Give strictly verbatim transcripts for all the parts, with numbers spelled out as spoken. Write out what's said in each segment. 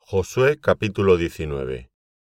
Josué capítulo diecinueve.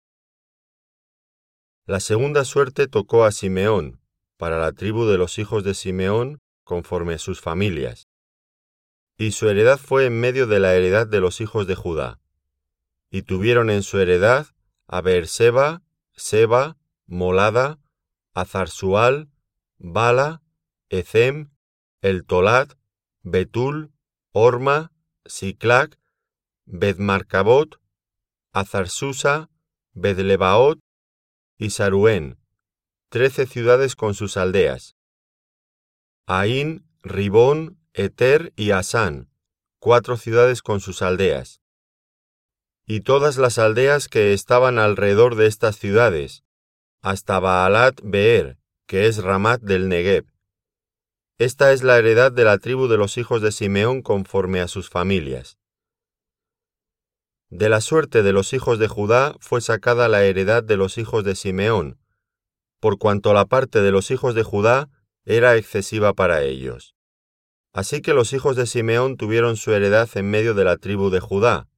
La segunda suerte tocó a Simeón, para la tribu de los hijos de Simeón, conforme a sus familias. Y su heredad fue en medio de la heredad de los hijos de Judá. Y tuvieron en su heredad a Beerseba, Seba, Molada, Azar-Sual, Bala, Ethem, El Tolat, Betul, Orma, Siclac, Bet-Marcabot, Azar-Susa, Bet-Lebaot y Saruén, trece ciudades con sus aldeas. Aín, Ribón, Eter y Asán, cuatro ciudades con sus aldeas. Y todas las aldeas que estaban alrededor de estas ciudades, hasta Baalat Beer, que es Ramat del Negueb. Esta es la heredad de la tribu de los hijos de Simeón conforme a sus familias. De la suerte de los hijos de Judá fue sacada la heredad de los hijos de Simeón, por cuanto la parte de los hijos de Judá era excesiva para ellos. Así que los hijos de Simeón tuvieron su heredad en medio de la tribu de Judá.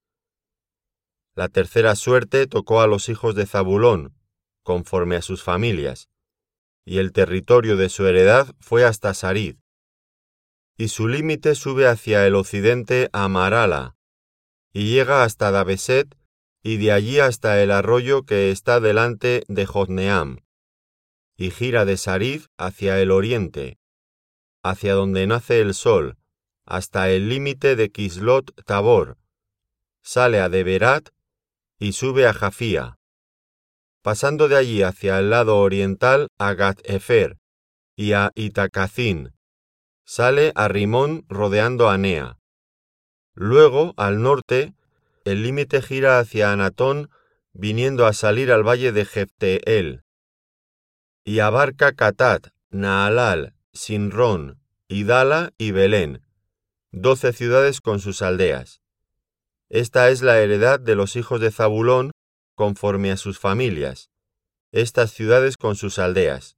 La tercera suerte tocó a los hijos de Zabulón, conforme a sus familias, y el territorio de su heredad fue hasta Sarid. Y su límite sube hacia el occidente a Marala, y llega hasta Dabeset, y de allí hasta el arroyo que está delante de Jotneam, y gira de Sarid hacia el oriente, hacia donde nace el sol, hasta el límite de Kislot Tabor, sale a Deberat y sube a Jafía, pasando de allí hacia el lado oriental a Gat-Efer y a Itacacín, sale a Rimón rodeando a Nea. Luego, al norte, el límite gira hacia Anatón, viniendo a salir al valle de Jefteel, y abarca Catat, Naalal, Sinrón, Idala y Belén, doce ciudades con sus aldeas. Esta es la heredad de los hijos de Zabulón, conforme a sus familias, estas ciudades con sus aldeas.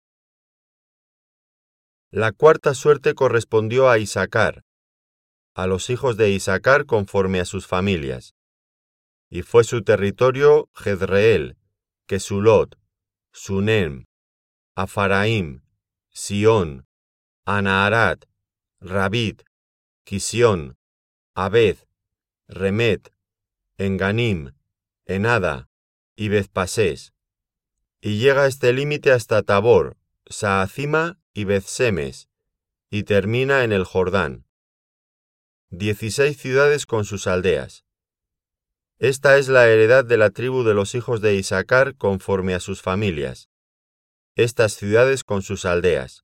La cuarta suerte correspondió a Isacar, a los hijos de Isacar conforme a sus familias. Y fue su territorio Jezreel, Kesulot, Sunem, Afaraim, Sión, Anaharat, Rabit, Quisión, Abed, Remet, Enganim, Enada y Bethpasés. Y llega este límite hasta Tabor, Saacima y Bethsemes, y termina en el Jordán. Dieciséis ciudades con sus aldeas. Esta es la heredad de la tribu de los hijos de Isacar conforme a sus familias, estas ciudades con sus aldeas.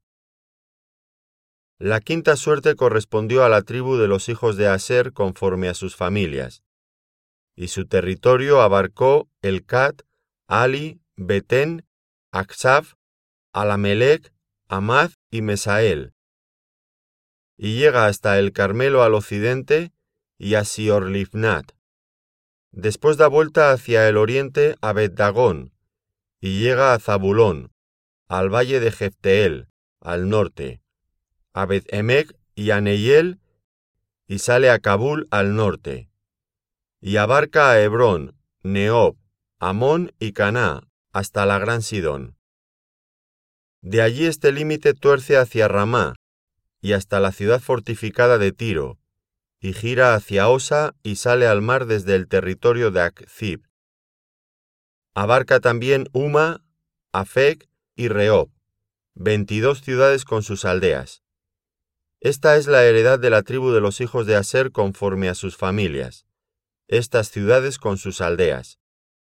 La quinta suerte correspondió a la tribu de los hijos de Aser conforme a sus familias, y su territorio abarcó Elcat, Ali, Betén, Aksaf, Alamelec, Amath y Mesael, y llega hasta el Carmelo al occidente y a Siorlifnat. Después da vuelta hacia el oriente a Bet-Dagón, y llega a Zabulón, al valle de Jefteel, al norte, a Bet-Emec y a Neiel, y sale a Cabul al norte, y abarca a Hebrón, Neob, Amón y Caná, hasta la gran Sidón. De allí este límite tuerce hacia Ramá, y hasta la ciudad fortificada de Tiro, y gira hacia Osa y sale al mar desde el territorio de Akzib. Abarca también Uma, Afec y Rehob, veintidós ciudades con sus aldeas. Esta es la heredad de la tribu de los hijos de Aser conforme a sus familias, estas ciudades con sus aldeas.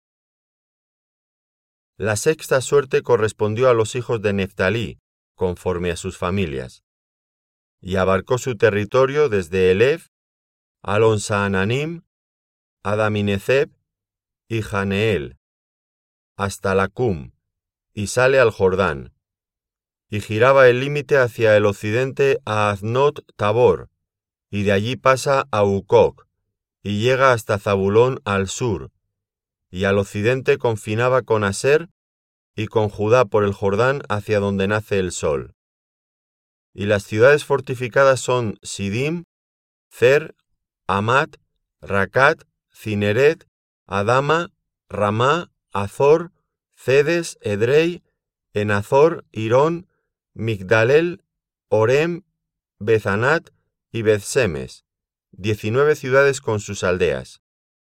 La sexta suerte correspondió a los hijos de Neftalí, conforme a sus familias, y abarcó su territorio desde Elef, Alon-Saananim, Adaminezeb y Janeel, hasta Lacum, y sale al Jordán, y giraba el límite hacia el occidente a Aznot Tabor, y de allí pasa a Ucoc, y llega hasta Zabulón al sur, y al occidente confinaba con Aser y con Judá por el Jordán hacia donde nace el sol. Y las ciudades fortificadas son Sidim, Cer, Amat, Racat, Cineret, Adama, Ramá, Azor, Cedes, Edrei, Enazor, Irón, Migdalel, Orem, Bezanat y Bethsemes, diecinueve ciudades con sus aldeas.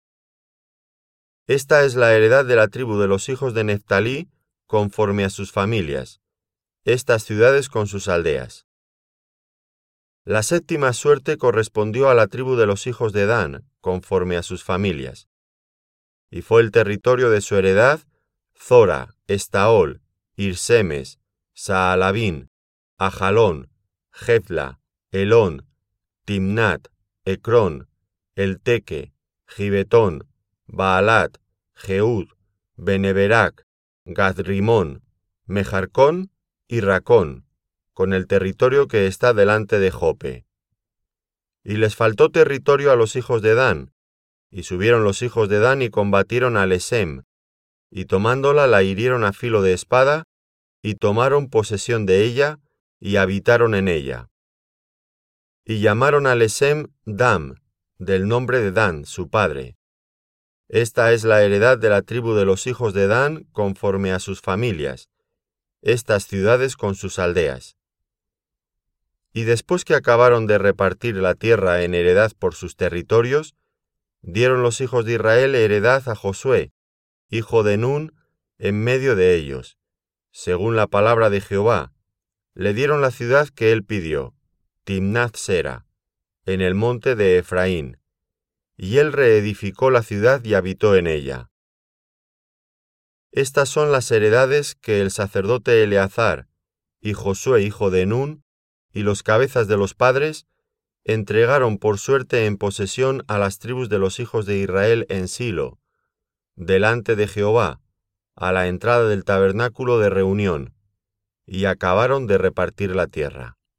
Esta es la heredad de la tribu de los hijos de Neftalí, conforme a sus familias, estas ciudades con sus aldeas. La séptima suerte correspondió a la tribu de los hijos de Dan, conforme a sus familias. Y fue el territorio de su heredad Zora, Estaol, Irsemes, Saalabín, Ajalón, Jefla, Elón, Timnat, Ecrón, Elteque, Gibetón, Baalat, Jeúd, Beneberac, Gadrimón, Mejarcón y Racón, con el territorio que está delante de Jope. Y les faltó territorio a los hijos de Dan, y subieron los hijos de Dan y combatieron a Lesem, y tomándola la hirieron a filo de espada, y tomaron posesión de ella, y habitaron en ella. Y llamaron a Lesem Dam, del nombre de Dan, su padre. Esta es la heredad de la tribu de los hijos de Dan conforme a sus familias, estas ciudades con sus aldeas. Y después que acabaron de repartir la tierra en heredad por sus territorios, dieron los hijos de Israel heredad a Josué, hijo de Nun, en medio de ellos, según la palabra de Jehová. Le dieron la ciudad que él pidió, Timnath Sera, en el monte de Efraín, y él reedificó la ciudad y habitó en ella. Estas son las heredades que el sacerdote Eleazar y Josué hijo de Nun y los cabezas de los padres entregaron por suerte en posesión a las tribus de los hijos de Israel en Silo, delante de Jehová, a la entrada del tabernáculo de reunión, y acabaron de repartir la tierra.